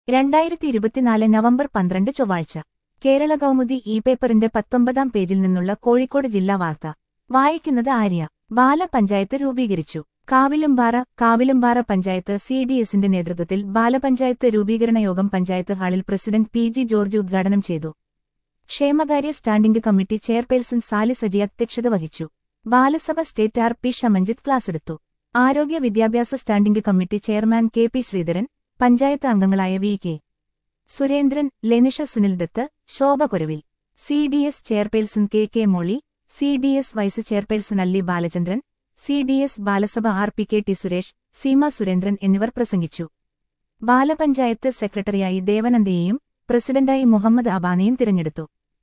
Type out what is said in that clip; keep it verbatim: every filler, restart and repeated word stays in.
രണ്ടായിരത്തി ഇരുപത്തിനാല് നവംബർ പന്ത്രണ്ട് ചൊവ്വാഴ്ച കേരള കൗമുദി ഇ പേപ്പറിന്റെ പത്തൊമ്പതാം പേജിൽ നിന്നുള്ള കോഴിക്കോട് ജില്ലാ വാർത്ത വായിക്കുന്നത് ആര്യ. ബാലപഞ്ചായത്ത് രൂപീകരിച്ചു. കാവിലുംപാറ കാവിലുംപാറ പഞ്ചായത്ത് സി ഡി എസിന്റെ നേതൃത്വത്തിൽ ബാലപഞ്ചായത്ത് രൂപീകരണ യോഗം പഞ്ചായത്ത് ഹാളിൽ പ്രസിഡന്റ് പി ജി ജോർജ് ഉദ്ഘാടനം ചെയ്തു. ക്ഷേമകാര്യ standing committee chairperson Sali Saji അധ്യക്ഷത വഹിച്ചു. ബാലസഭ സ്റ്റേറ്റ് ആർ പി ഷമഞ്ജിത്ത് ക്ലാസെടുത്തു. ആരോഗ്യ വിദ്യാഭ്യാസ standing committee chairman K P Sreedharan, panchayat അംഗങ്ങളായ V K Surendran, Lenisha Sunil Dath, Shobha Kuravil, C D S chairperson K K Molly, C D S vice chairperson Alli Balachandran, C D S ബാലസഭ R P K T Suresh, Seema Surendran എന്നിവർ പ്രസംഗിച്ചു. ബാലപഞ്ചായത്ത് സെക്രട്ടറിയായി ദേവനന്ദയെയും പ്രസിഡന്റായി മുഹമ്മദ് അബാനെയും തിരഞ്ഞെടുത്തു.